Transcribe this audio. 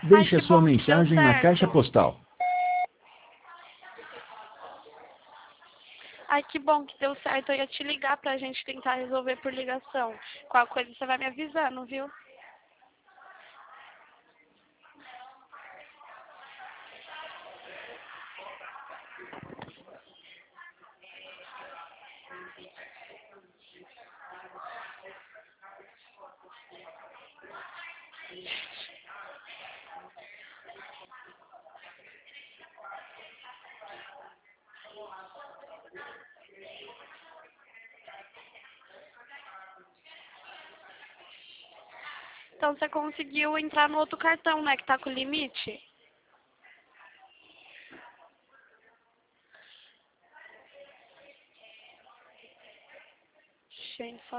Ai, Deixe a que sua bom que deu mensagem na caixa certo. postal. Ai, que bom que deu certo. Eu ia te ligar pra gente tentar resolver por ligação. Qual coisa você vai me avisando, viu? Então você conseguiu entrar no outro cartão, né? Que tá com limite? Gente, só